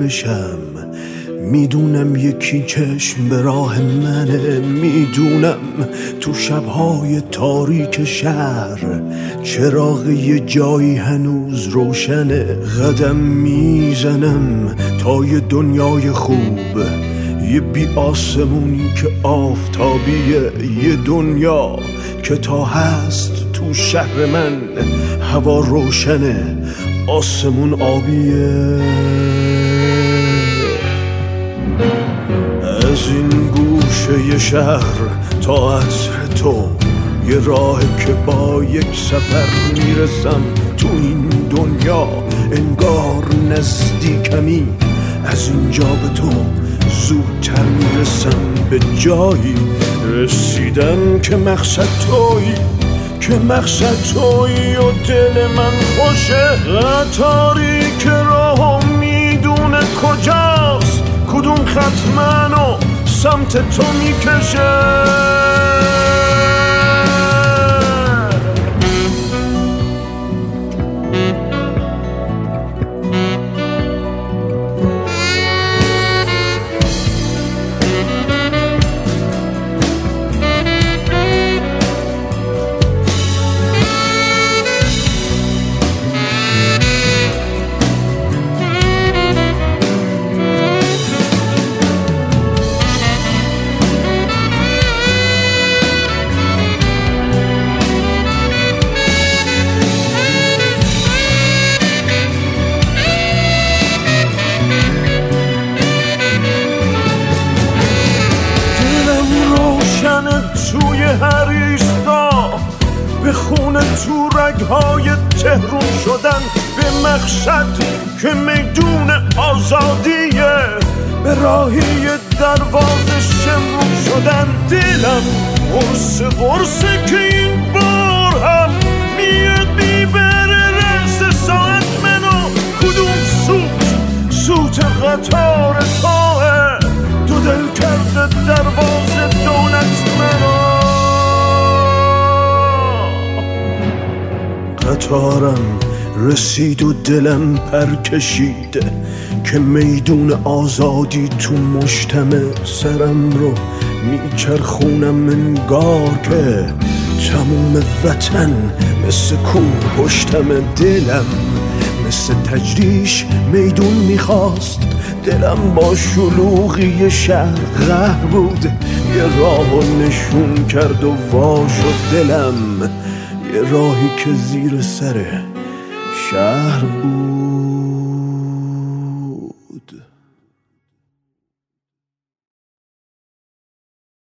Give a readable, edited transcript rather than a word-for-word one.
بشم. میدونم یکی چشم به راه منه، میدونم تو شبهای تاریک شهر چراغ یه جایی هنوز روشنه. قدم میزنم تا یه دنیای خوب، یه بی آسمونی که آفتابیه، یه دنیا که تا هست تو شهر من هوا روشنه، آسمون آبیه. از این گوشه ی شهر تا عطر تو یه راه که با یک سفر میرسم تو این دنیا، انگار نزدیکمی از اینجا به تو زودتر میرسم به جایی رسیدم که مقصد تویی، که مقصد تویی و دل من خوشه. قطاری که راهو میدونه کجاست، کدوم خط منو سمت تو میکشه. توی هر ایستا به خونه تو رگهای تهرون شدن، به مقصد که میدون آزادیه، به راهی دروازه شمرون شدن. دلم قرص قرصه که این بار هم میاد میبره رس ساعت منو. کدوم سوت قطار توه، تو دل کرده دروازه دولت منو. قطارم رسید و دلم پر کشید که میدون آزادی تو مشتمه. سرم رو میچرخونم انگار که تموم وطن مثل کوه پشتمه. دلم مثل تجریش میدون میخواست، دلم با شلوغی شهر قهر بود، یه راهو نشون کرد و وا شد دلم، یه راهی که زیر سر شهر بود.